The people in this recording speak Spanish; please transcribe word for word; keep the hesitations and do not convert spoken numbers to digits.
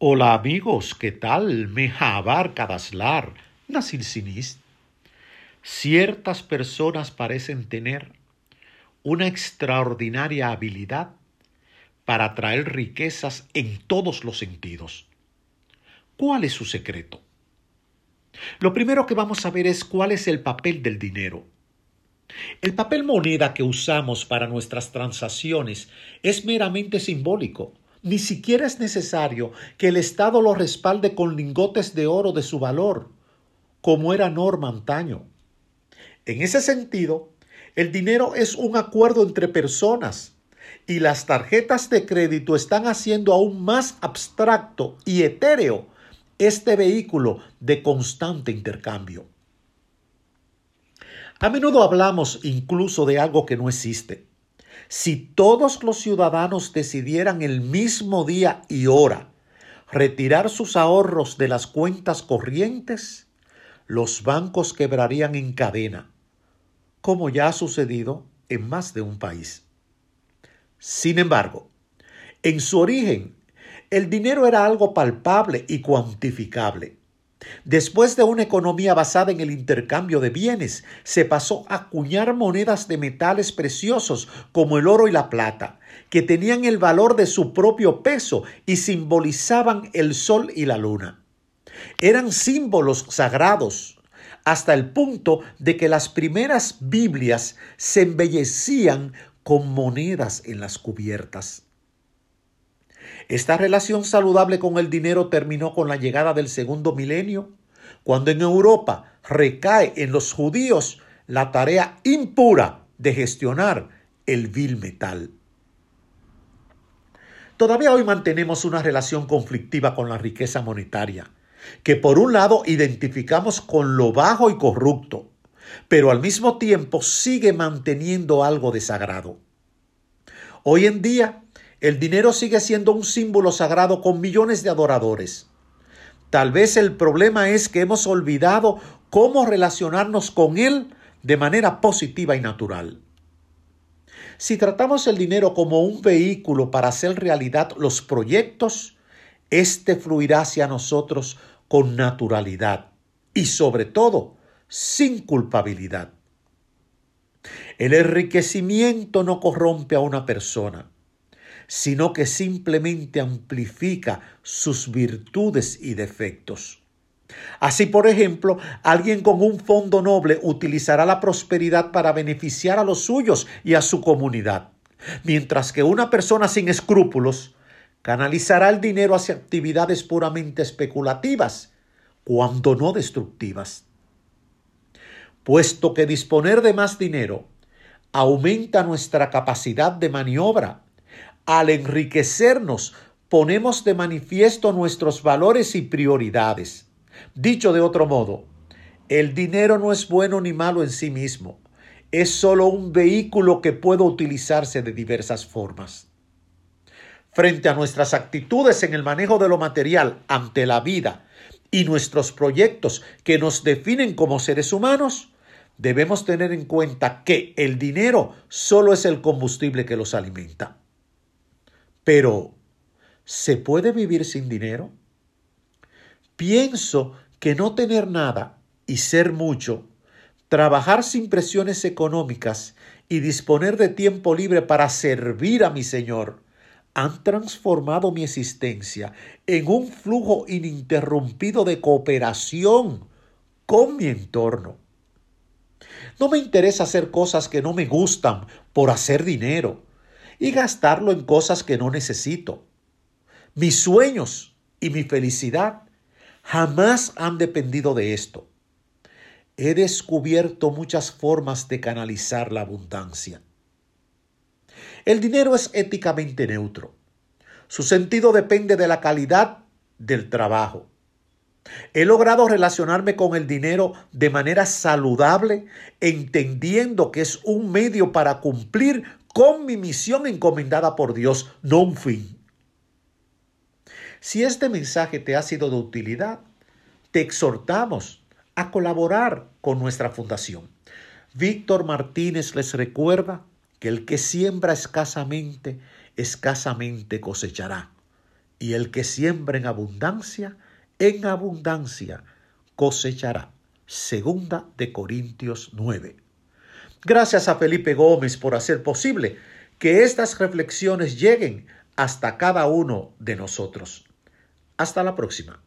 Hola amigos, ¿qué tal? Mehabar Kadaslar, Nasil Sinis. Ciertas personas parecen tener una extraordinaria habilidad para atraer riquezas en todos los sentidos. ¿Cuál es su secreto? Lo primero que vamos a ver es cuál es el papel del dinero. El papel moneda que usamos para nuestras transacciones es meramente simbólico. Ni siquiera es necesario que el Estado lo respalde con lingotes de oro de su valor, como era norma antaño. En ese sentido, el dinero es un acuerdo entre personas y las tarjetas de crédito están haciendo aún más abstracto y etéreo este vehículo de constante intercambio. A menudo hablamos incluso de algo que no existe. Si todos los ciudadanos decidieran el mismo día y hora retirar sus ahorros de las cuentas corrientes, los bancos quebrarían en cadena, como ya ha sucedido en más de un país. Sin embargo, en su origen, el dinero era algo palpable y cuantificable. Después de una economía basada en el intercambio de bienes, se pasó a acuñar monedas de metales preciosos como el oro y la plata, que tenían el valor de su propio peso y simbolizaban el sol y la luna. Eran símbolos sagrados, hasta el punto de que las primeras Biblias se embellecían con monedas en las cubiertas. Esta relación saludable con el dinero terminó con la llegada del segundo milenio, cuando en Europa recae en los judíos la tarea impura de gestionar el vil metal. Todavía hoy mantenemos una relación conflictiva con la riqueza monetaria, que por un lado identificamos con lo bajo y corrupto, pero al mismo tiempo sigue manteniendo algo de sagrado. Hoy en día, el dinero sigue siendo un símbolo sagrado con millones de adoradores. Tal vez el problema es que hemos olvidado cómo relacionarnos con él de manera positiva y natural. Si tratamos el dinero como un vehículo para hacer realidad los proyectos, este fluirá hacia nosotros con naturalidad y, sobre todo, sin culpabilidad. El enriquecimiento no corrompe a una persona, sino que simplemente amplifica sus virtudes y defectos. Así, por ejemplo, alguien con un fondo noble utilizará la prosperidad para beneficiar a los suyos y a su comunidad, mientras que una persona sin escrúpulos canalizará el dinero hacia actividades puramente especulativas, cuando no destructivas. Puesto que disponer de más dinero aumenta nuestra capacidad de maniobra, al enriquecernos, ponemos de manifiesto nuestros valores y prioridades. Dicho de otro modo, el dinero no es bueno ni malo en sí mismo. Es solo un vehículo que puede utilizarse de diversas formas. Frente a nuestras actitudes en el manejo de lo material ante la vida y nuestros proyectos que nos definen como seres humanos, debemos tener en cuenta que el dinero solo es el combustible que los alimenta. Pero, ¿se puede vivir sin dinero? Pienso que no tener nada y ser mucho, trabajar sin presiones económicas y disponer de tiempo libre para servir a mi Señor, han transformado mi existencia en un flujo ininterrumpido de cooperación con mi entorno. No me interesa hacer cosas que no me gustan por hacer dinero y gastarlo en cosas que no necesito. Mis sueños y mi felicidad jamás han dependido de esto. He descubierto muchas formas de canalizar la abundancia. El dinero es éticamente neutro. Su sentido depende de la calidad del trabajo. He logrado relacionarme con el dinero de manera saludable, entendiendo que es un medio para cumplir con mi misión encomendada por Dios, no un fin. Si este mensaje te ha sido de utilidad, te exhortamos a colaborar con nuestra fundación. Víctor Martínez les recuerda que el que siembra escasamente, escasamente cosechará. y el que siembra en abundancia, en abundancia cosechará. Segunda de Corintios nueve. Gracias a Felipe Gómez por hacer posible que estas reflexiones lleguen hasta cada uno de nosotros. Hasta la próxima.